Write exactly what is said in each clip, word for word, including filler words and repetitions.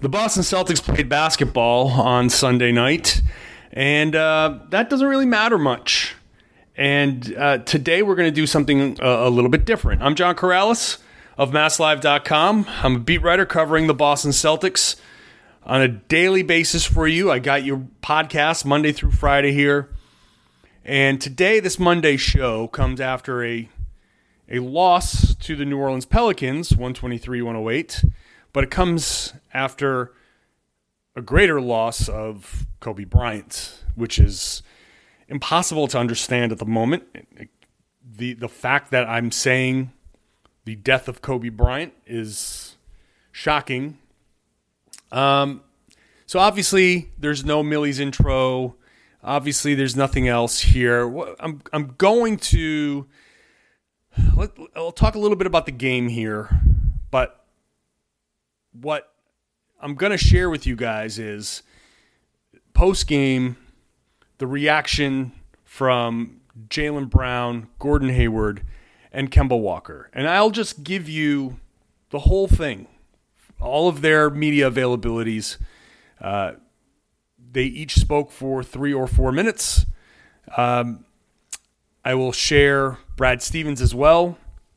The Boston Celtics played basketball on Sunday night, and uh, that doesn't really matter much. And uh, today we're going to do something a, a little bit different. I'm John Corrales of Mass Live dot com. I'm a beat writer covering the Boston Celtics on a daily basis for you. I got your podcast Monday through Friday here. And today, this Monday show comes after a a loss to the New Orleans Pelicans, one twenty-three to one oh eight. But it comes after a greater loss of Kobe Bryant, which is impossible to understand at the moment. The the fact that I'm saying the death of Kobe Bryant is shocking. Um, so obviously there's no Millie's intro. Obviously there's nothing else here. I'm I'm going to let, I'll talk a little bit about the game here, but what I'm going to share with you guys is post game the reaction from Jaylen Brown, Gordon Hayward, and Kemba Walker. And I'll just give you the whole thing, all of their media availabilities. Uh, they each spoke for three or four minutes. Um, I will share Brad Stevens as well.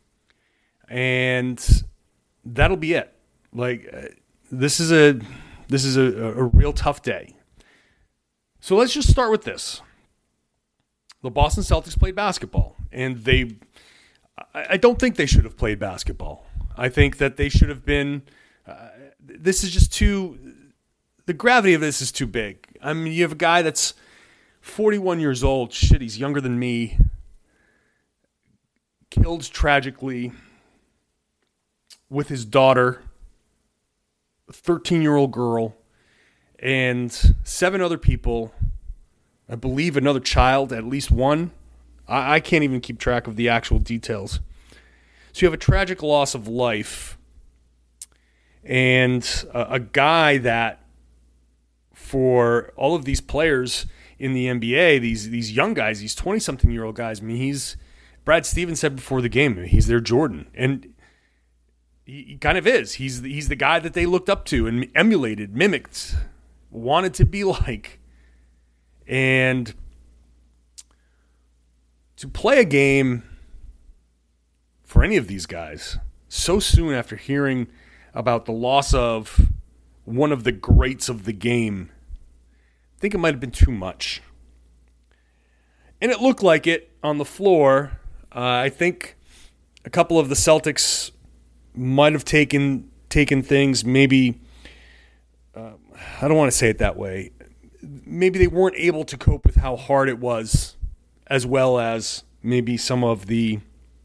And that'll be it. Like, uh, this is a this is a, a real tough day. So let's just start with this. The Boston Celtics played basketball, and they I, I don't think they should have played basketball. I think that they should have been uh, this is just too the gravity of this is too big. I mean, you have a guy that's forty-one years old. Shit, he's younger than me. Killed tragically with his daughter, a thirteen-year-old girl, and seven other people. I believe another child, at least one. I, I can't even keep track of the actual details. So you have a tragic loss of life, and a, a guy that, for all of these players in the N B A, these these young guys, these twenty-something-year-old guys, I mean, he's, Brad Stevens said before the game, he's their Jordan. And he, he kind of is. He's, he's the guy that they looked up to and emulated, mimicked, wanted to be like. And to play a game for any of these guys so soon after hearing about the loss of one of the greats of the game, I think it might have been too much. And it looked like it on the floor. Uh, I think a couple of the Celtics might have taken taken things maybe, uh, I don't want to say it that way, maybe they weren't able to cope with how hard it was, as well as maybe some of the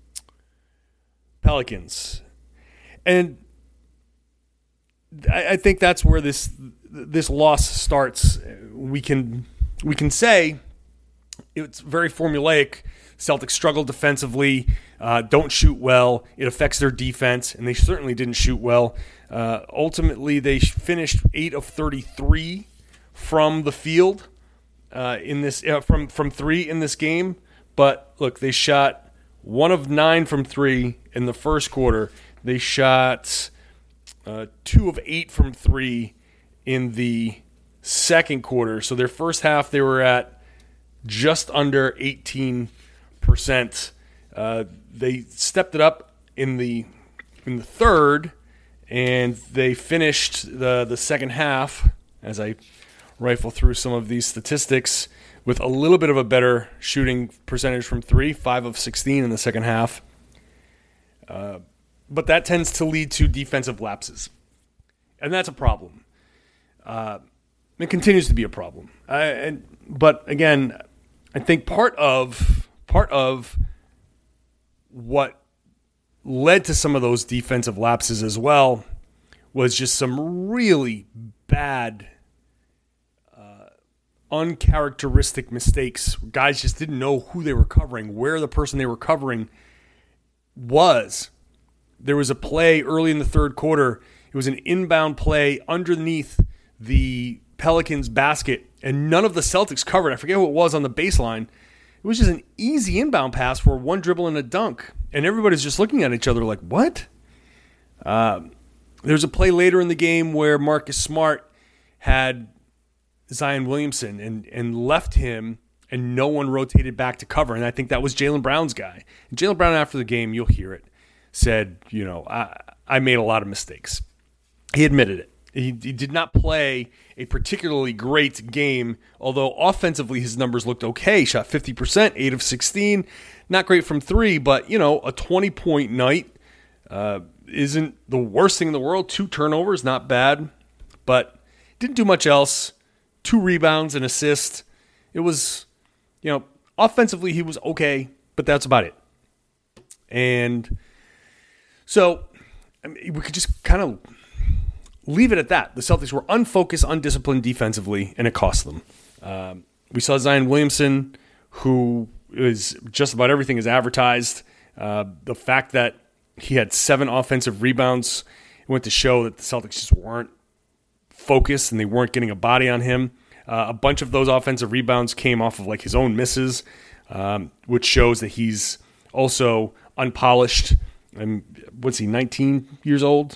Pelicans. And I, I think that's where this this loss starts. We can we can say it's very formulaic. Celtics struggle defensively, uh, don't shoot well. It affects their defense, and they certainly didn't shoot well. Uh, ultimately, they finished eight of thirty-three from the field uh, in this uh, from from three in this game. But look, they shot one of nine from three in the first quarter. They shot uh, two of eight from three in the second quarter. So their first half, they were at just under eighteen percent. Uh, they stepped it up in the in the third, and they finished the the second half, as I rifle through some of these statistics, with a little bit of a better shooting percentage from three, five of sixteen in the second half. Uh, but that tends to lead to defensive lapses, and that's a problem. Uh, it continues to be a problem. Uh, and but again, I think part of part of what led to some of those defensive lapses as well was just some really bad, uh, uncharacteristic mistakes. Guys just didn't know who they were covering, where the person they were covering was. There was a play early in the third quarter. It was an inbound play underneath the Pelicans basket, and none of the Celtics covered. I forget who it was on the baseline. It was just an easy inbound pass for one dribble and a dunk. And everybody's just looking at each other like, what? Uh, There's a play later in the game where Marcus Smart had Zion Williamson and, and left him, and no one rotated back to cover. And I think that was Jaylen Brown's guy. And Jaylen Brown, after the game, you'll hear it, said, you know, I, I made a lot of mistakes. He admitted it. He, he did not play a particularly great game, although offensively his numbers looked okay. Shot fifty percent, eight of sixteen. Not great from three, but, you know, a twenty-point night uh, isn't the worst thing in the world. Two turnovers, not bad, but didn't do much else. Two rebounds, an assist. It was, you know, offensively he was okay, but that's about it. And so I mean, we could just kind of leave it at that. The Celtics were unfocused, undisciplined defensively, and it cost them. Um, we saw Zion Williamson, who is just about everything is advertised. Uh, the fact that he had seven offensive rebounds went to show that the Celtics just weren't focused and they weren't getting a body on him. Uh, a bunch of those offensive rebounds came off of like his own misses, um, which shows that he's also unpolished. And what's he, nineteen years old?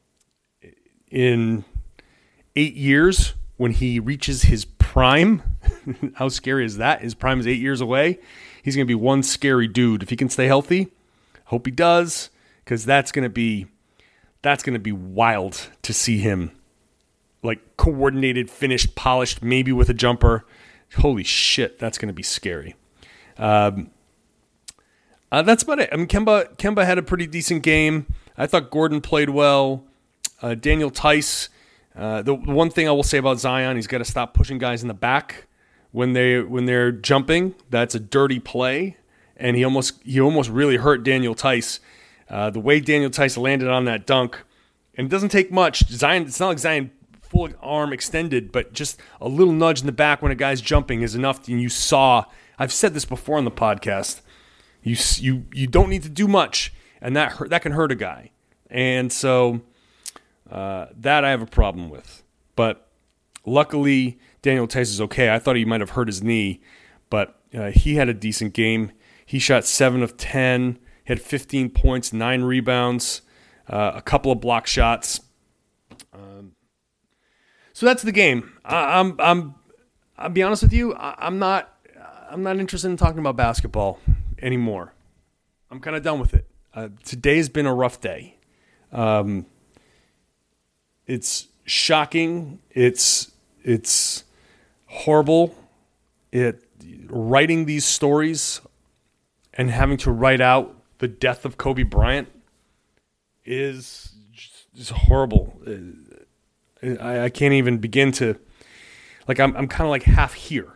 In eight years, when he reaches his prime, how scary is that? His prime is eight years away. He's going to be one scary dude. If he can stay healthy, hope he does, because that's going to be that's going to be wild to see him like coordinated, finished, polished, maybe with a jumper. Holy shit, that's going to be scary. Um, uh, that's about it. I mean, Kemba Kemba had a pretty decent game. I thought Gordon played well. Uh, Daniel Tice, uh, the, the one thing I will say about Zion, he's got to stop pushing guys in the back when they when they're jumping. That's a dirty play, and he almost he almost really hurt Daniel Tice. Uh, the way Daniel Tice landed on that dunk, and it doesn't take much. Zion, it's not like Zion full arm extended, but just a little nudge in the back when a guy's jumping is enough. And you saw, I've said this before on the podcast, you you you don't need to do much, and that hurt, that can hurt a guy, and so. Uh, that I have a problem with. But luckily, Daniel Tice is okay. I thought he might have hurt his knee, but uh, he had a decent game. He shot seven of ten, had fifteen points, nine rebounds, uh, a couple of block shots. Um, so that's the game. I, I'm, I'm, I'll be honest with you. I, I'm not, I'm not interested in talking about basketball anymore. I'm kind of done with it. Uh, today's been a rough day. Um, It's shocking. It's it's horrible. It writing these stories and having to write out the death of Kobe Bryant is just horrible. I, I can't even begin to like. I'm I'm kind of like half here,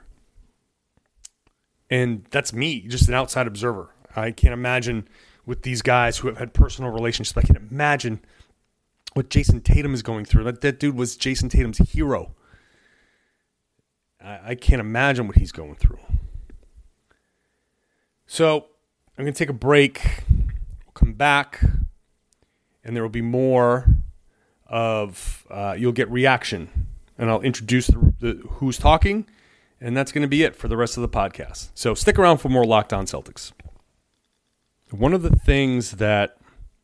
and that's me, just an outside observer. I can't imagine with these guys who have had personal relationships. I can imagine what Jason Tatum is going through. That, that dude was Jason Tatum's hero. I, I can't imagine what he's going through. So I'm going to take a break. We'll come back, and there will be more of, uh, you'll get reaction, and I'll introduce the, the who's talking, and that's going to be it for the rest of the podcast. So stick around for more Locked On Celtics. One of the things that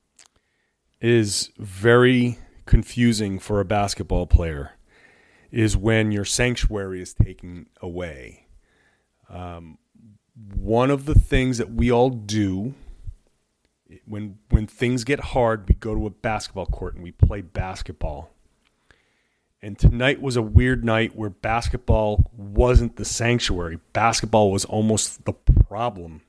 is very confusing for a basketball player is when your sanctuary is taken away. Um, one of the things that we all do when when things get hard, we go to a basketball court and we play basketball. And tonight was a weird night where basketball wasn't the sanctuary. Basketball was almost the problem.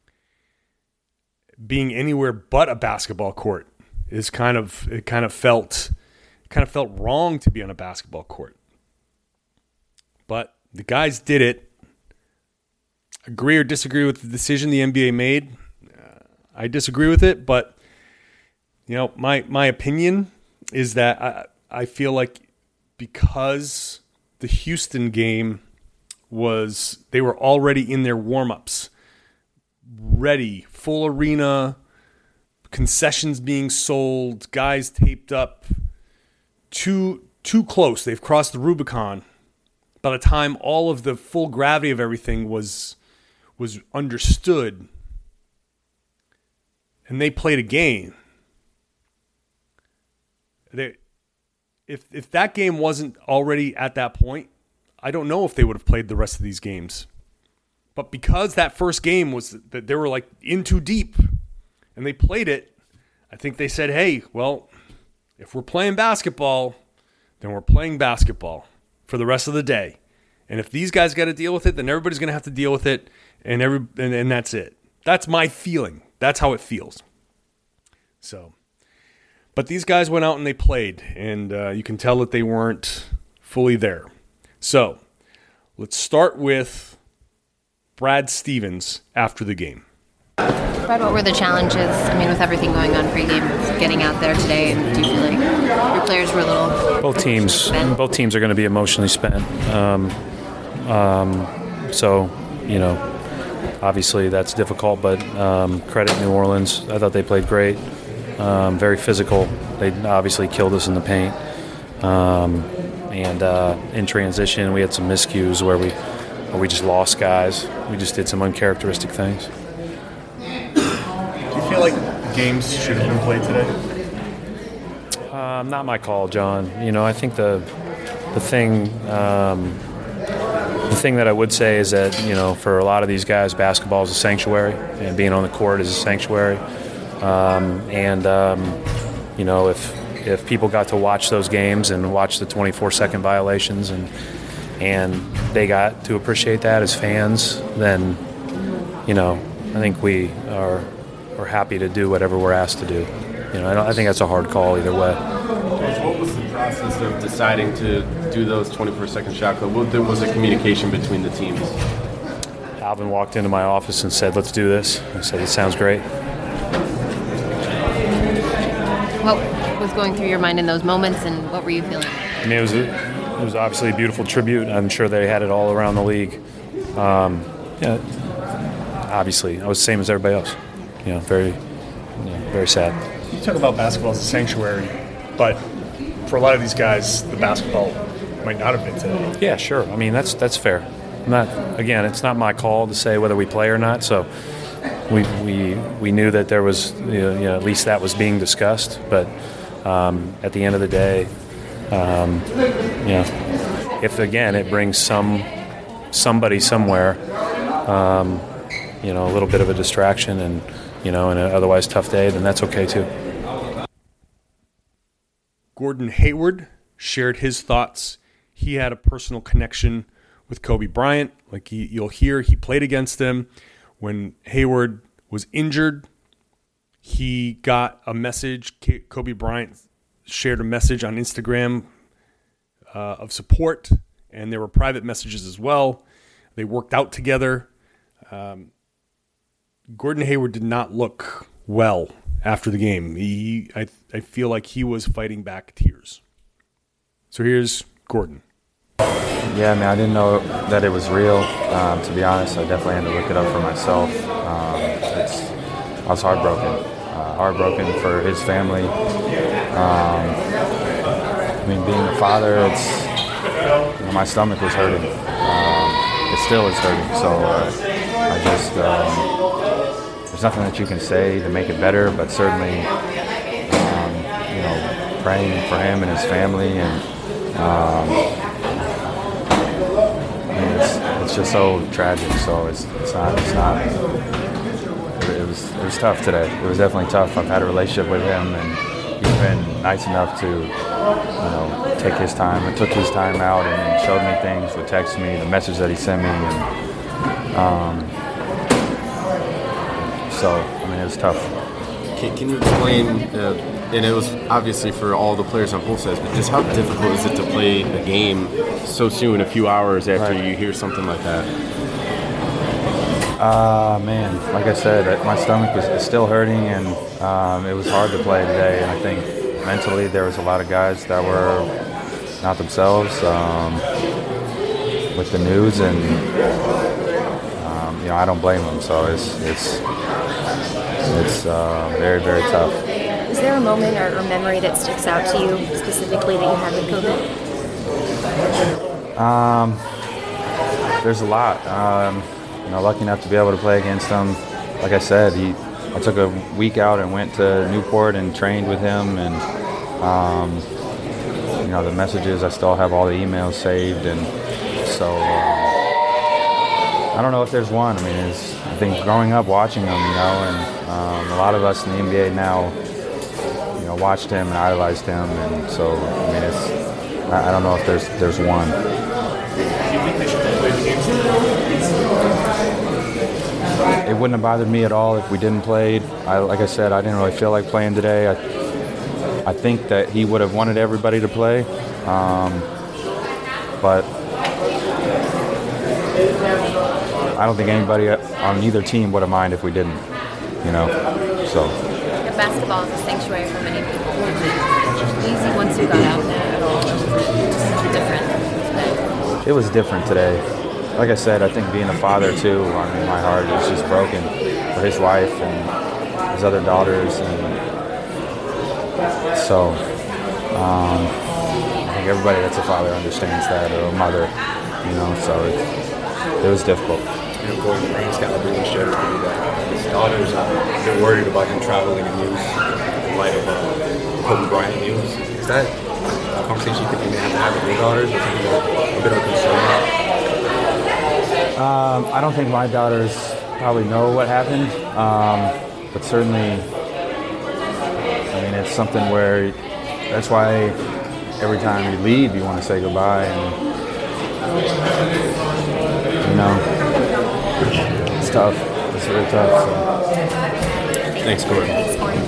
Being anywhere but a basketball court is kind of it kind of felt kind of felt wrong to be on a basketball court. But the guys did it. Agree or disagree with the decision the N B A made? Uh, I disagree with it, but you know, my my opinion is that I I feel like because the Houston game was they were already in their warm-ups, ready, full arena, concessions being sold, guys taped up, too too close. They've crossed the Rubicon. By the time all of the full gravity of everything was was understood, and they played a game, They, if if that game wasn't already at that point, I don't know if they would have played the rest of these games. But because that first game was that they were like in too deep and they played it, I think they said, hey, well, if we're playing basketball, then we're playing basketball for the rest of the day. And if these guys got to deal with it, then everybody's going to have to deal with it, and every and, and that's it. That's my feeling. That's how it feels. So, but these guys went out and they played, and uh, you can tell that they weren't fully there. So, let's start with Brad Stevens after the game. Brad, what were the challenges, I mean, with everything going on pregame, getting out there today, and do you feel like your players were a little... Both teams spent? Both teams are going to be emotionally spent. Um, um, so, you know, obviously that's difficult, but um, credit New Orleans. I thought they played great, um, very physical. They obviously killed us in the paint. Um, and uh, in transition, we had some miscues where we where we just lost guys. We just did some uncharacteristic things. Do you feel like games should have been played today? Uh, not my call, John. You know, I think the the thing um, the thing that I would say is that, you know, for a lot of these guys, basketball is a sanctuary, and being on the court is a sanctuary. Um, and um, you know, if if people got to watch those games and watch the twenty-four second violations and and they got to appreciate that as fans, then, you know, I think we are are happy to do whatever we're asked to do. You know, I, don't, I think that's a hard call either way. What was the process of deciding to do those twenty-four second shot clock? What was the communication between the teams? Alvin walked into my office and said, "Let's do this." I said, "It sounds great." What was going through your mind in those moments, and what were you feeling? I mean, it was a, it was obviously a beautiful tribute. I'm sure they had it all around the league. Um, yeah, obviously, I was the same as everybody else. You know, very, you know, very sad. You talk about basketball as a sanctuary, but for a lot of these guys, the basketball might not have been today. Yeah, sure. I mean, that's that's fair. I'm not again, it's not my call to say whether we play or not. So we we we knew that there was, you know, you know at least that was being discussed. But um, at the end of the day, um, you know, if again it brings some somebody somewhere, um, you know, a little bit of a distraction and, you know, in an otherwise tough day, then that's okay too. Gordon Hayward shared his thoughts. He had a personal connection with Kobe Bryant. Like he, you'll hear, he played against him. When Hayward was injured, he got a message. Kobe Bryant shared a message on Instagram uh, of support, and there were private messages as well. They worked out together. Um, Gordon Hayward did not look well after the game. He, I, I feel like he was fighting back tears. So here's Gordon. Yeah, I mean, I didn't know that it was real. Um, to be honest, I definitely had to look it up for myself. Um, it's, I was heartbroken. Uh, heartbroken for his family. Um, I mean, being a father, it's, you know, my stomach was hurting. Um, it still is hurting. So uh, I just, um, there's nothing that you can say to make it better, but certainly, um, you know, praying for him and his family, and um, It's, it's just so tragic. So it's it's not it's not. It, it was it was tough today. It was definitely tough. I've had a relationship with him, and he's been nice enough to, you know, take his time and took his time out and showed me things, would text me, the message that he sent me, and um, so I mean it was tough. Can, can you explain? Uh, and it was obviously for all the players on both sides, but just how difficult is it to play a game so soon, a few hours after right. you hear something like that? Uh, man, like I said, my stomach was still hurting, and um, it was hard to play today. And I think mentally there was a lot of guys that were not themselves um, with the news, and um, you know, I don't blame them. So it's it's it's uh, very very tough. Is there a moment or, or memory that sticks out to you specifically that you had with COVID? Um, there's a lot. Um, you know, lucky enough to be able to play against him. Like I said, he, I took a week out and went to Newport and trained with him, and Um, you know, the messages, I still have all the emails saved, and so um, I don't know if there's one. I mean, it's, I think growing up watching him, you know, and um, a lot of us in the N B A now, you know, watched him and idolized him, and so I mean, it's I, I don't know if there's there's one. Do you think they should play the games? It wouldn't have bothered me at all if we didn't play. I, like I said, I didn't really feel like playing today. I, I think that he would have wanted everybody to play, um, but I don't think anybody on either team would have minded if we didn't, you know. So. Yeah, basketball is a sanctuary for many people. Easy once you got out there at all. Different today. It was different today. Like I said, I think being a father too, I mean, my heart is just broken for his wife and his other daughters, and so um, I think everybody that's a father understands that, or a mother, you know. So it, it was difficult. You know, Gordon Bryant's got to really shared with me that his daughters are they're worried about him traveling in news in light of uh, Kobe Bryant news. Is that a conversation you think you may have to have with your daughters, or something a bit of a concern? Um, I don't think my daughters probably know what happened, um, but certainly, I mean, it's something where that's why every time you leave, you want to say goodbye, and you know, it's tough. It's really tough. So. Thanks, Gordon. Thanks, Gordon.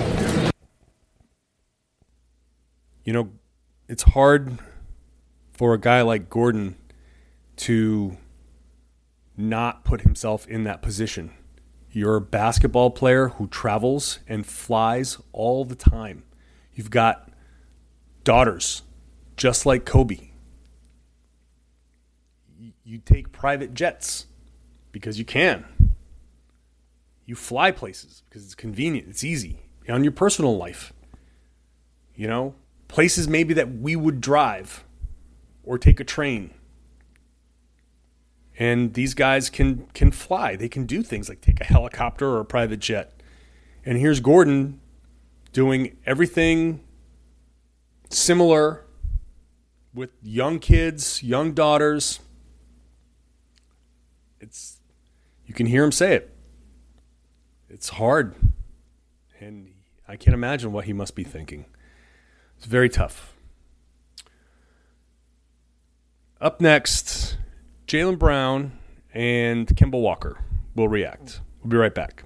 You know, it's hard for a guy like Gordon to not put himself in that position. You're a basketball player who travels and flies all the time. You've got daughters just like Kobe. You take private jets because you can. You fly places because it's convenient, it's easy. On your personal life, you know, places maybe that we would drive or take a train. And these guys can can fly. They can do things like take a helicopter or a private jet. And here's Gordon doing everything similar with young kids, young daughters. It's you can hear him say it. It's hard. And I can't imagine what he must be thinking. It's very tough. Up next, Jaylen Brown and Kemba Walker will react. We'll be right back.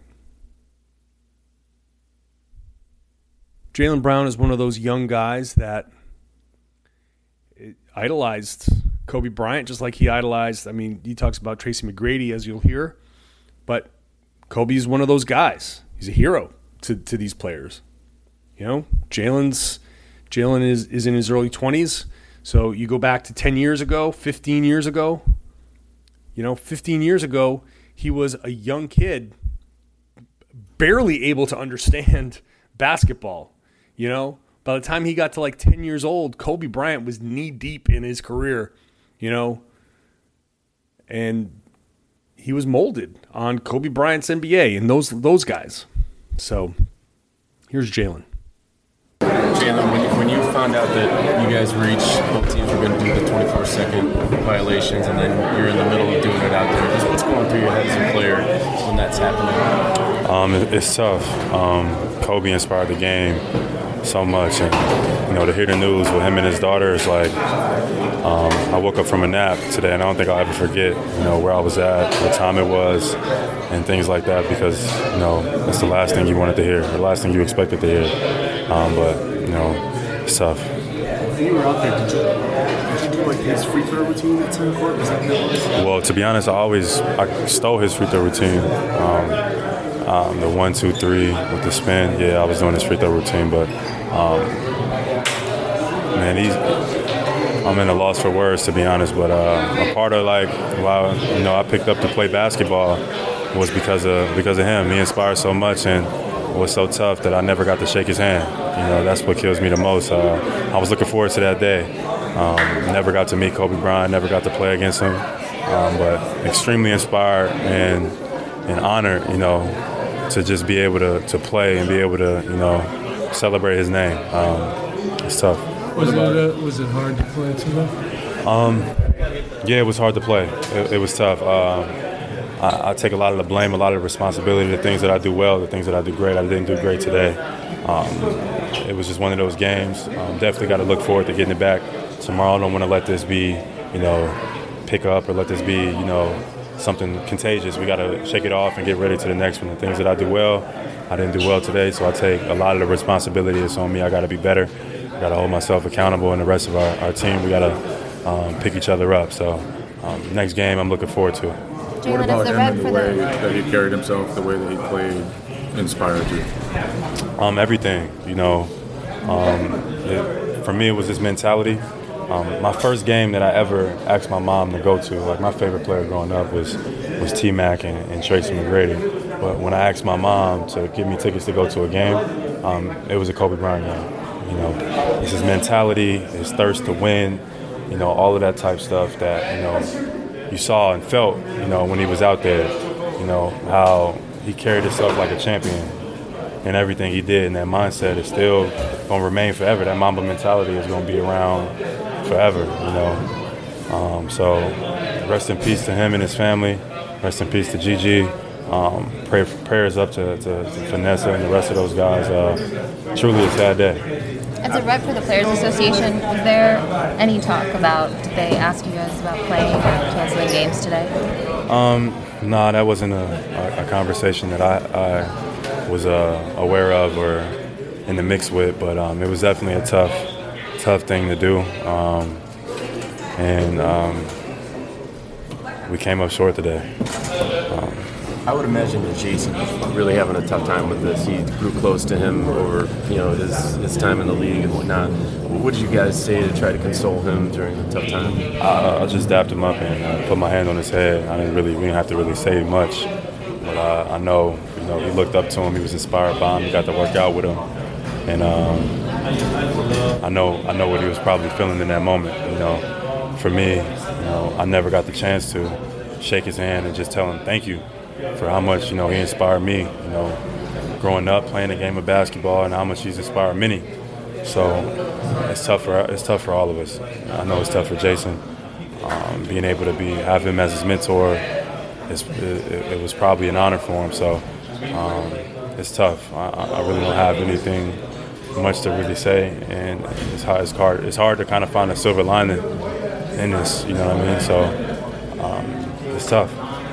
Jaylen Brown is one of those young guys that idolized Kobe Bryant just like he idolized. I mean, he talks about Tracy McGrady, as you'll hear, but Kobe's one of those guys. He's a hero to, to these players. You know, Jaylen's Jaylen is, is in his early twenties. So you go back to ten years ago, fifteen years ago. You know, fifteen years ago, he was a young kid, barely able to understand basketball. You know, by the time he got to like ten years old, Kobe Bryant was knee deep in his career, you know, and he was molded on Kobe Bryant's N B A and those those guys. So here's Jaylen. Jaylen, when, when you found out that you guys were each, both teams were going to do the twenty-four second violations, and then you're in the middle of doing it out there, just what's going through your head as a player when that's happening? Um, it, it's tough. Um, Kobe inspired the game so much, and you know, to hear the news with him and his daughter is like, um, I woke up from a nap today, and I don't think I'll ever forget, you know, where I was at, what time it was, and things like that, because you know, that's the last thing you wanted to hear, the last thing you expected to hear. Um, but you know, it's tough. When you were out there, did you, did you do like his free throw routine at the court? Was that good? Well, to be honest, I always I stole his free throw routine. Um, um, the one, two, three with the spin. Yeah, I was doing his free throw routine, but um, man, he's. I'm in a loss for words, to be honest. But uh, a part of like why you know I picked up to play basketball was because of because of him. He inspired so much, and it was so tough that I never got to shake his hand. You know, that's what kills me the most. Uh, I was looking forward to that day. Um, never got to meet Kobe Bryant, never got to play against him, um, but extremely inspired and and honored, you know, to just be able to, to play and be able to, you know, celebrate his name. Um, it's tough. Was it uh, was it hard to play today? Um, yeah, it was hard to play. It, it was tough. Um, I, I take a lot of the blame, a lot of the responsibility, the things that I do well, the things that I do great. I didn't do great today. Um, it was just one of those games. Um, definitely got to look forward to getting it back tomorrow. I don't want to let this be, you know, pick up or let this be, you know, something contagious. We got to shake it off and get ready to the next one. The things that I do well, I didn't do well today, so I take a lot of the responsibility that's on me. I got to be better. I got to hold myself accountable, and the rest of our, our team, we got to um, pick each other up. So um, next game, I'm looking forward to. What about him and the way that he carried himself, the way that he played, inspired you? Um, everything, you know. Um, it, for me, it was his mentality. Um, my first game that I ever asked my mom to go to, like my favorite player growing up was was T-Mac and, and Tracy McGrady. But when I asked my mom to give me tickets to go to a game, um, it was a Kobe Bryant game. You know, it's his mentality, his thirst to win, you know, all of that type stuff that, you know, you saw and felt, you know, when he was out there, you know, how he carried himself like a champion and everything he did. And that mindset is still going to remain forever. That Mamba mentality is going to be around forever, you know. Um, so rest in peace to him and his family. Rest in peace to Gigi. Um, pray, prayers up to, to, to Vanessa and the rest of those guys. Uh, truly a sad day. As a rep for the Players Association, was there any talk about, did they ask you guys about playing or canceling games today? Um, no, nah, that wasn't a, a, a conversation that I, I was uh, aware of or in the mix with, but um, it was definitely a tough, tough thing to do. Um, and um, we came up short today. Um, I would imagine that Jason is really having a tough time with this. He grew close to him over, you know, his, his time in the league and whatnot. What did you guys say to try to console him during the tough time? I, I just dapped him up and uh, put my hand on his head. I didn't really, we didn't have to really say much, but uh, I know, you know, he looked up to him. He was inspired by him. He got to work out with him, and um, I know, I know what he was probably feeling in that moment. You know, for me, you know, I never got the chance to shake his hand and just tell him thank you for how much, you know, he inspired me, you know, growing up, playing the game of basketball, and how much he's inspired many. So it's tough for it's tough for all of us. I know it's tough for Jason. Um, being able to be have him as his mentor, it's, it, it was probably an honor for him. So um, it's tough. I, I really don't have anything much to really say, and it's hard. It's hard. It's hard to kind of find a silver lining in this. You know what I mean? So um, it's tough.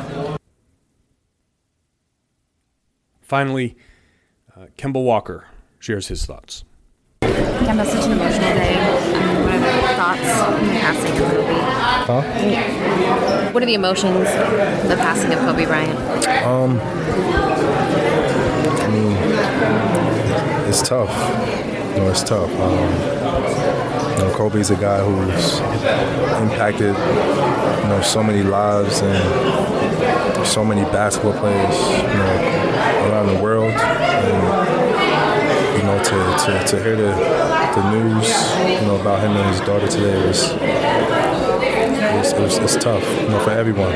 Finally, uh, Kemba Walker shares his thoughts. Kemba, such an emotional day. I mean, what are the thoughts in the passing of Kobe? Huh? What are the emotions of the passing of Kobe Bryant? Um, I mean, it's tough. You know, it's tough. Um, you know, Kobe's a guy who's impacted, you know, so many lives and so many basketball players, you know, around the world. And, you know, to, to, to hear the, the news, you know, about him and his daughter today was, it was, it was it's tough, you know, for everyone.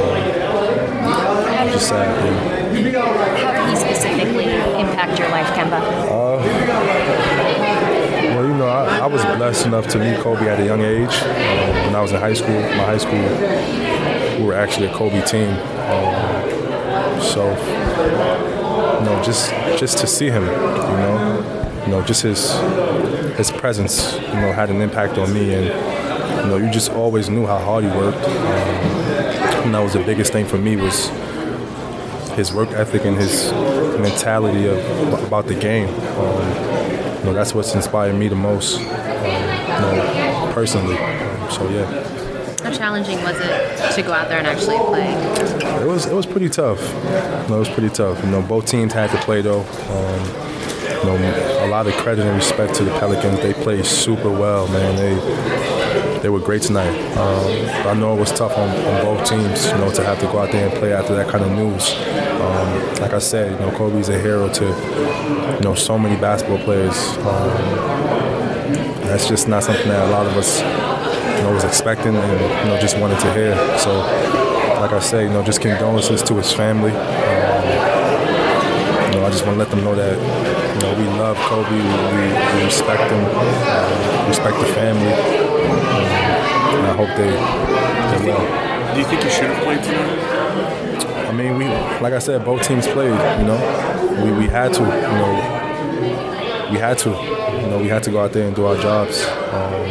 Um, just sad. Yeah. How did he specifically impact your life, Kemba? Uh, well, you know, I, I was blessed enough to meet Kobe at a young age. Um, when I was in high school, my high school, we were actually a Kobe team. Um, so, you know, just just to see him, you know, you know, just his his presence, you know, had an impact on me, and you know, you just always knew how hard he worked. Um, and that was the biggest thing for me was his work ethic and his mentality of about the game. Um, you know, that's what's inspired me the most, um, you know, personally. Um, so yeah. How challenging was it to go out there and actually play? It was it was pretty tough. You know, it was pretty tough. You know, both teams had to play though. Um, you know, a lot of credit and respect to the Pelicans. They played super well, man. They they were great tonight. Um, I know it was tough on, on both teams, you know, to have to go out there and play after that kind of news. Um, like I said, you know, Kobe's a hero to, you know, so many basketball players. Um, that's just not something that a lot of us, you know, was expecting and, you know, just wanted to hear. So, like I say, you know, just condolences to his family. Um, you know, I just want to let them know that You know, we love Kobe. We, we, we respect him. Uh, respect the family. Um, and I hope they they well. Do you think you should have played tonight? I mean, we like I said, both teams played. You know, we we had to. You know, we had to. You know, we had to go out there and do our jobs. Um,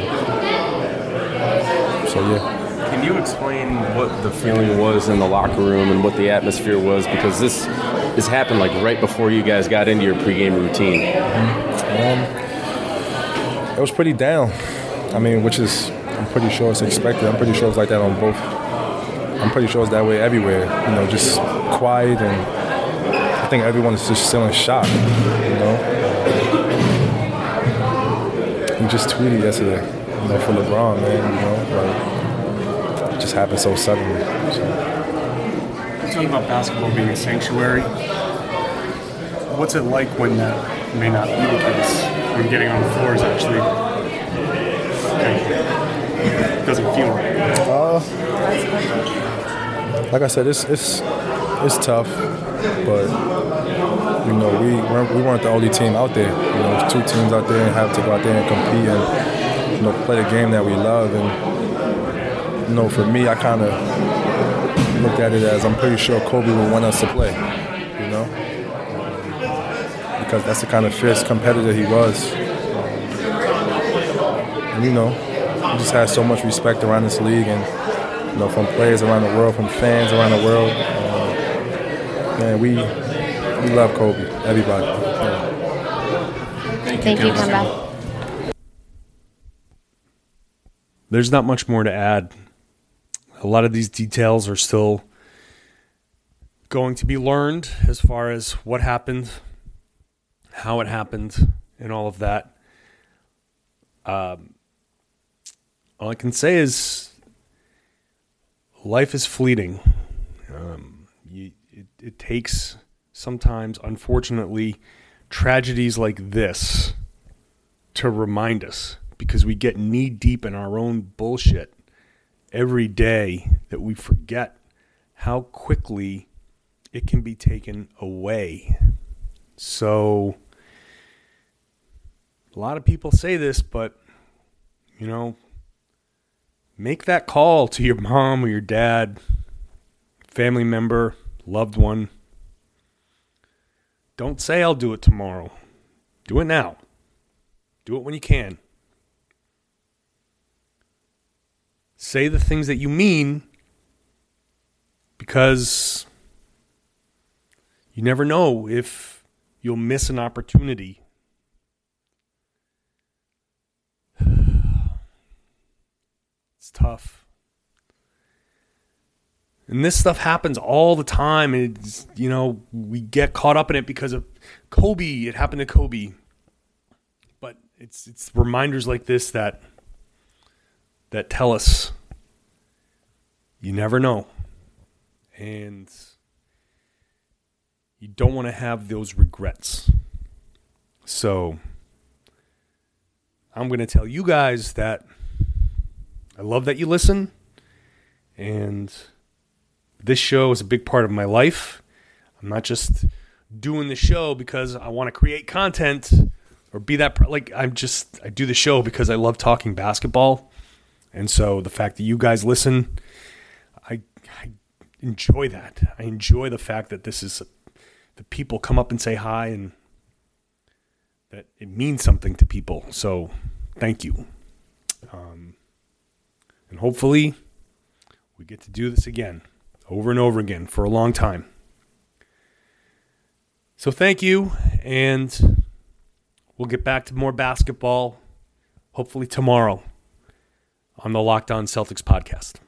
so yeah. Can you explain what the feeling was in the locker room and what the atmosphere was? Because this this happened like right before you guys got into your pregame routine. Um, it was pretty down. I mean, which is, I'm pretty sure it's expected. I'm pretty sure it's like that on both. I'm pretty sure it's that way everywhere. You know, just quiet, and I think everyone is just still in shock. You know, he just tweeted yesterday, you know, for LeBron, man. You know, like. It just happened so suddenly. So. You're talking about basketball being a sanctuary. What's it like when that may not be the case? When getting on the floor is actually okay, doesn't feel right. Uh, like I said, it's it's it's tough, but you know we weren't, we weren't the only team out there. You know, there's two teams out there and have to go out there and compete and you know play the game that we love. And you know, for me, I kind of looked at it as I'm pretty sure Kobe would want us to play, you know, because that's the kind of fierce competitor he was. And, you know, he just has so much respect around this league and, you know, from players around the world, from fans around the world. Uh, man, we we love Kobe, everybody. Yeah. Thank, Thank you, Kemba. There's not much more to add. A lot of these details are still going to be learned as far as what happened, how it happened, and all of that. Um, all I can say is life is fleeting. Um, you, it, it takes sometimes, unfortunately, tragedies like this to remind us, because we get knee deep in our own bullshit every day that we forget how quickly it can be taken away. So a lot of people say this, but you know, make that call to your mom or your dad, family member, loved one. Don't say I'll do it tomorrow. Do it now. Do it when you can. Say the things that you mean, because you never know if you'll miss an opportunity. It's tough. And this stuff happens all the time. And it's, you know, we get caught up in it because of Kobe. It happened to Kobe. But it's it's reminders like this that that tell us you never know. And you don't want to have those regrets. So I'm going to tell you guys that I love that you listen. And this show is a big part of my life. I'm not just doing the show because I want to create content or be that, like, I'm just, I do the show because I love talking basketball. And so the fact that you guys listen, I, I enjoy that. I enjoy the fact that this is, the people come up and say hi and that it means something to people. So thank you. Um, and hopefully we get to do this again, over and over again, for a long time. So thank you, and we'll get back to more basketball, hopefully tomorrow, on the Locked On Celtics podcast.